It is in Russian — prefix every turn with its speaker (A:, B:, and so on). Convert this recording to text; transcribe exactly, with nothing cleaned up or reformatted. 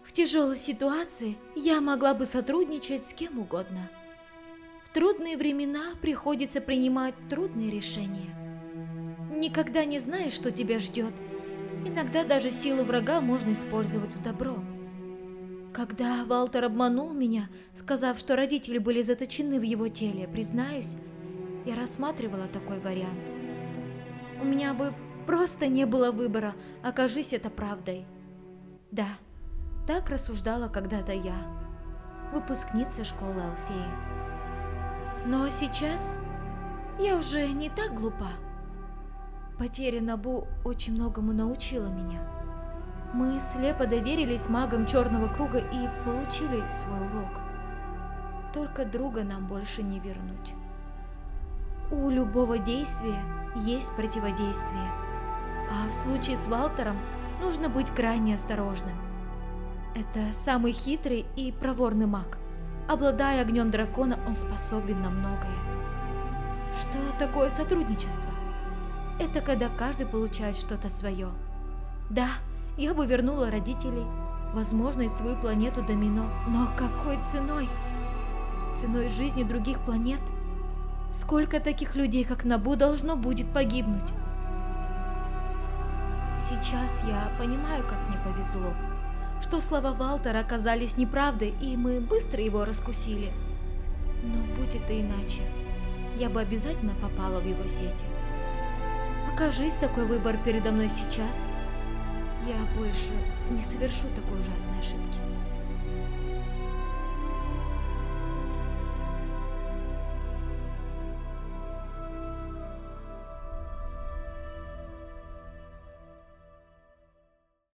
A: В тяжелой ситуации я могла бы сотрудничать с кем угодно. В трудные времена приходится принимать трудные решения. Никогда не знаешь, что тебя ждет. Иногда даже силу врага можно использовать в добро. Когда Валтер обманул меня, сказав, что родители были заточены в его теле, признаюсь, я рассматривала такой вариант. У меня бы просто не было выбора, окажись это правдой. Да, так рассуждала когда-то я, выпускница школы Алфеи. Но сейчас я уже не так глупа. Потеря Набу очень многому научила меня. Мы слепо доверились магам Черного Круга и получили свой урок. Только друга нам больше не вернуть. У любого действия есть противодействие, а в случае с Валтером нужно быть крайне осторожным. Это самый хитрый и проворный маг. Обладая огнем дракона, он способен на многое. Что такое сотрудничество? Это когда каждый получает что-то свое. Да, я бы вернула родителей, возможно, и свою планету Домино, но какой ценой? Ценой жизни других планет? Сколько таких людей, как Набу, должно будет погибнуть? Сейчас я понимаю, как мне повезло, что слова Валтера оказались неправдой, и мы быстро его раскусили. Но будь это иначе, я бы обязательно попала в его сети. Окажись такой выбор передо мной сейчас, я больше не совершу такой ужасной ошибки.